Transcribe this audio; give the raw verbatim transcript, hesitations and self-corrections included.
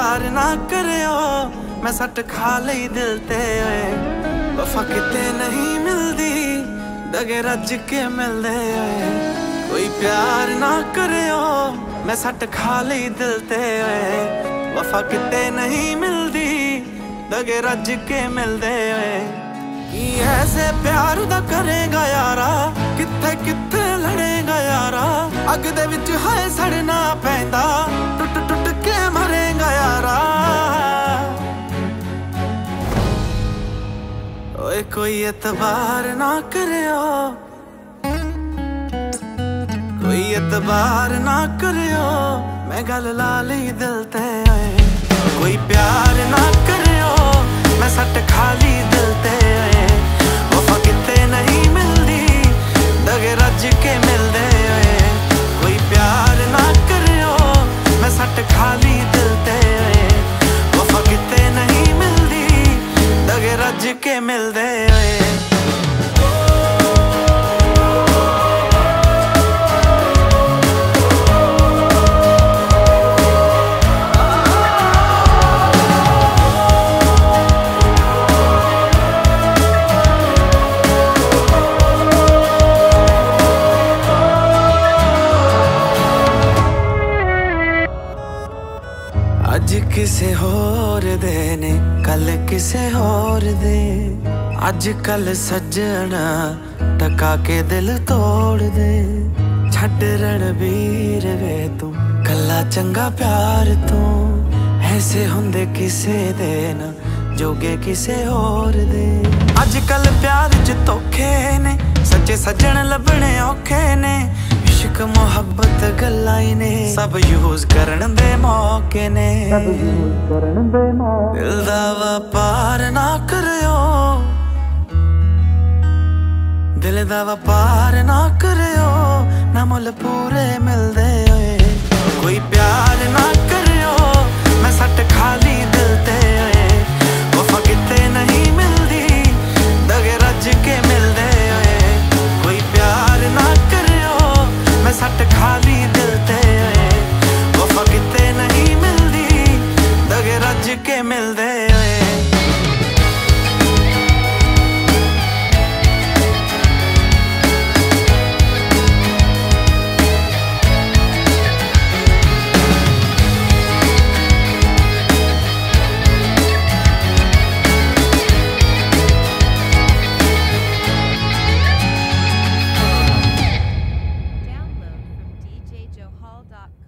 प्यार ना करियो मैं सट खा लई दिल ते ओए वफा किते नहीं मिलदी दगे रज के मिलदे ओए कोई प्यार ना करियो मैं सट खा लई दिल ते ओए वफा किते नहीं मिलदी दगे रज के मिलदे ओए की ऐसे प्यार दा करेगा यारा किथे किथे लड़ेगा यारा अग दे विच हाय सड़ना पैंदा टुट टुट के मरेगा यारा ओए कोई एतबार ना करियो कोई एतबार ना करियो मैं गल ला लई दिल ते ओए कोई प्यार ना करियो मैं सट खा ली दिल ते ओए वफा किते नहीं मिलदी दगे रज के मिलदे ओए कोई प्यार ना करियो मैं सट खा ली दिल ते ओए वफा किते नहीं मिलदी दगे रज के मिलदे ओए अज किसे होर दे ने कल किसे होर दे अज कल सजना टका के दिल तोड़ दे छड़ रणबीर वे तू कला चंगा प्यार तू ऐसे हुंदे किसे दे ना जोगे किसे होर दे अज कल प्यार च धोखे ने सच्चे सज्जन लभने औखे ने इश्क मोहब्बत गल्लां ने सब यूज करन दे मौके ने सब यूज करन दे मौके दिल दा व्यापार ना करियो दिल दा व्यापार ना करियो ना मुल पूरे मिलदे ओए कोई प्यार ना करियो मैं सट खा ली दिल ते ओए वफा किते नहीं मिलदी दगे रज के मिलदे ओए कोई प्यार ना करियो मैं सट खा ली दिल ते ओए वफा किते नहीं मिलदी दगे रज के मिलदे ओए Download from d j johal dot com.